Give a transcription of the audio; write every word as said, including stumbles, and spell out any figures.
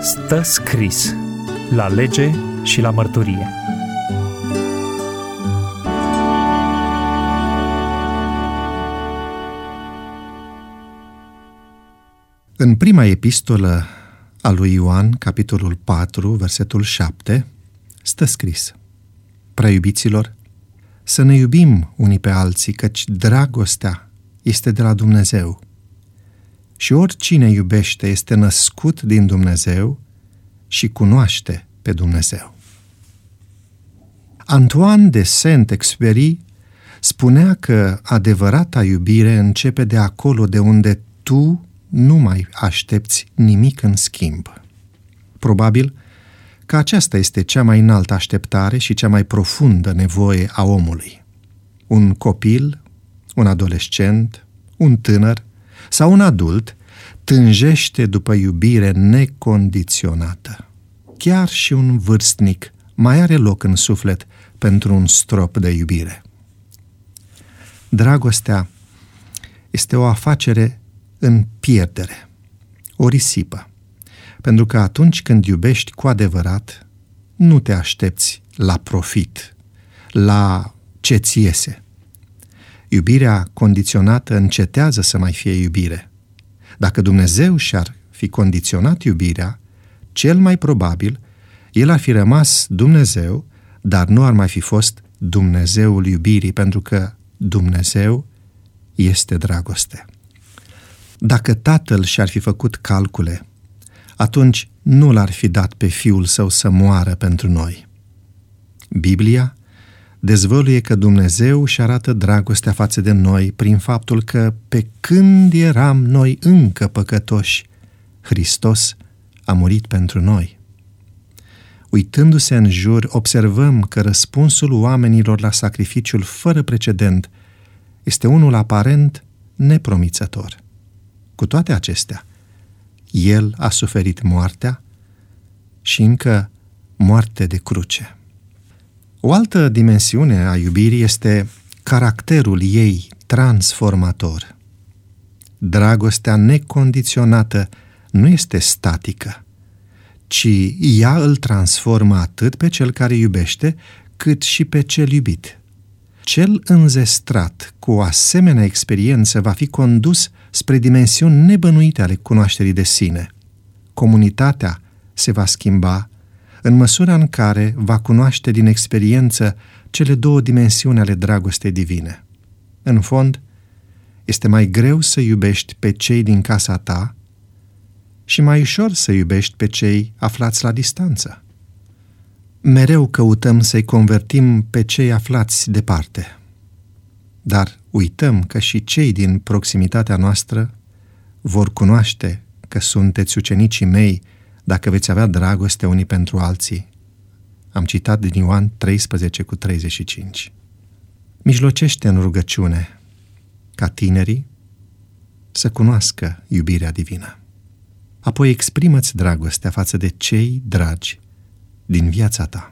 Stă scris la lege și la mărturie. În prima epistolă a lui Ioan, capitolul patru, versetul șapte, stă scris: Preiubiților, să ne iubim unii pe alții, căci dragostea este de la Dumnezeu. Și oricine iubește este născut din Dumnezeu și cunoaște pe Dumnezeu. Antoine de Saint-Exupéry spunea că adevărata iubire începe de acolo de unde tu nu mai aștepți nimic în schimb. Probabil că aceasta este cea mai înaltă așteptare și cea mai profundă nevoie a omului. Un copil, un adolescent, un tânăr sau un adult tânjește după iubire necondiționată. Chiar și un vârstnic mai are loc în suflet pentru un strop de iubire. Dragostea este o afacere în pierdere, o risipă, pentru că atunci când iubești cu adevărat, nu te aștepți la profit, la ce-ți iese. Iubirea condiționată încetează să mai fie iubire. Dacă Dumnezeu și-ar fi condiționat iubirea, cel mai probabil El ar fi rămas Dumnezeu, dar nu ar mai fi fost Dumnezeul iubirii, pentru că Dumnezeu este dragoste. Dacă Tatăl și-ar fi făcut calcule, atunci nu l-ar fi dat pe Fiul Său să moară pentru noi. Biblia dezvăluie că Dumnezeu își arată dragostea față de noi prin faptul că, pe când eram noi încă păcătoși, Hristos a murit pentru noi. Uitându-se în jur, observăm că răspunsul oamenilor la sacrificiul fără precedent este unul aparent nepromițător. Cu toate acestea, El a suferit moartea și încă moarte de cruce. O altă dimensiune a iubirii este caracterul ei transformator. Dragostea necondiționată nu este statică, ci ea îl transformă atât pe cel care iubește, cât și pe cel iubit. Cel înzestrat cu o asemenea experiență va fi condus spre dimensiuni nebănuite ale cunoașterii de sine. Comunitatea se va schimba în măsura în care va cunoaște din experiență cele două dimensiuni ale dragostei divine. În fond, este mai greu să iubești pe cei din casa ta și mai ușor să iubești pe cei aflați la distanță. Mereu căutăm să-i convertim pe cei aflați departe, dar uităm că și cei din proximitatea noastră vor cunoaște că sunteți ucenicii mei dacă veți avea dragoste unii pentru alții. Am citat din Ioan treisprezece cu treizeci și cinci. Mijlocește în rugăciune ca tinerii să cunoască iubirea divină. Apoi exprimă-ți dragostea față de cei dragi din viața ta.